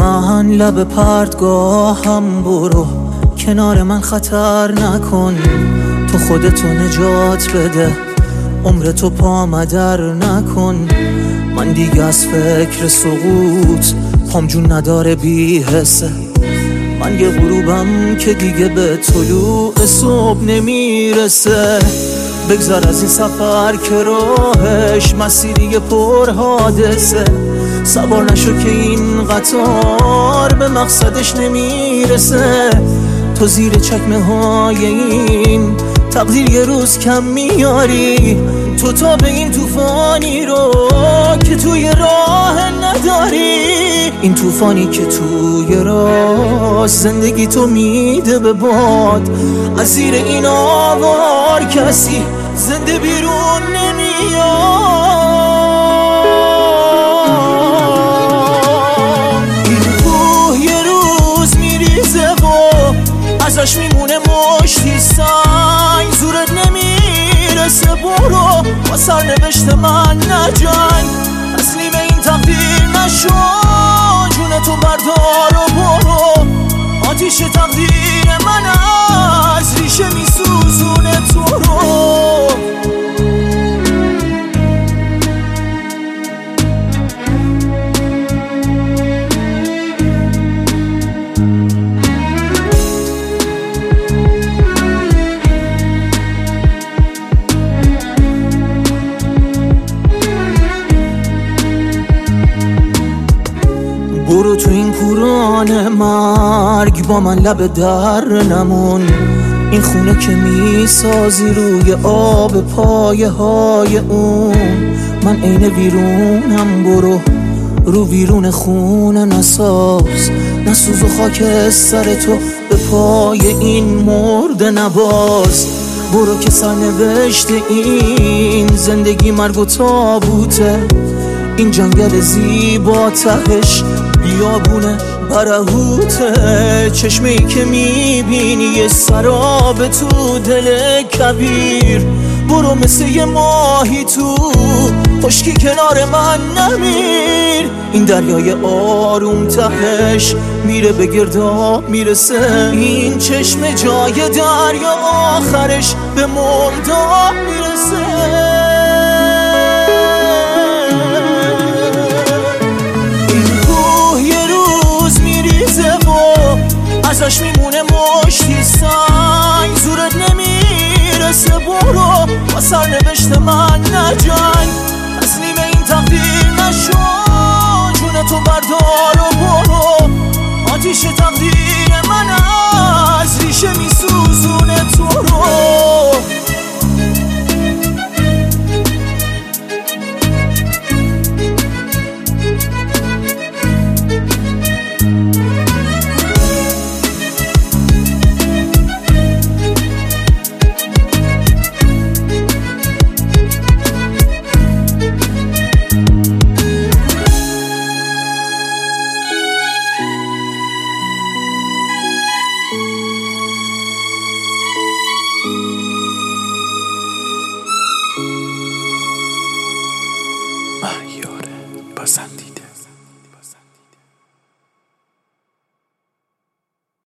من لب پرتگاهم، برو کنار من خطر نکن. تو خودتو نجات بده، عمرتو پا مدر نکن. من دیگه از فکر سقوط پام جون نداره بی حسه. من یه غروبم که دیگه به طلوع صبح نمیرسه. بگذار از این سفر که راهش مسیری پر حادثه. سوار نشو که این قطار به مقصدش نمیرسه. تو زیر چکمه های این تقدیر یه روز کم میاری. تو تا به این طوفانی رو که توی راه نداری. این طوفانی که توی راه زندگی تو میده به باد. از زیر این آوار کسی زنده بیرون نمیاد. این کوه یه روز میریزه و ازش میمونه مشتی سنگ. زورت نمیرسه، برو با سرنوشت من نجنگ. تسلیم این تقدیر نشو، جون تو بردار و برو. آتیش تقدیر من از ریشه میسوزونه تو رو. برو تو این کوران مرگ با من لب در نمون. این خونه که میسازی روی آب پایه های اون. من عین ویرونم، برو رو ویرون خونه نساز. نسوز و خاک سر تو به پای این مرده نباز. برو که سرنوشت این زندگی مرگ و تابوته. این جنگل زیبا تهش بیابونه برهوته. چشمه‌ای که میبینی یه سراب تو دل کبیر. برو مثل یه ماهی تو خشکی کنار من نمیر. این دریای آروم تهش میره به گرداب میرسه. این چشم جای دریا آخرش به مرداب میرسه. ازش میمونه مشتی سنگ. زورت نمیرسه، برو با سرنوشت من نجنگ. تسلیم این تقدیر نشو، جون تو بردار و برو. آتیش تقدیر من از ریشه میسوزونه تو رو. مهیار بسندی.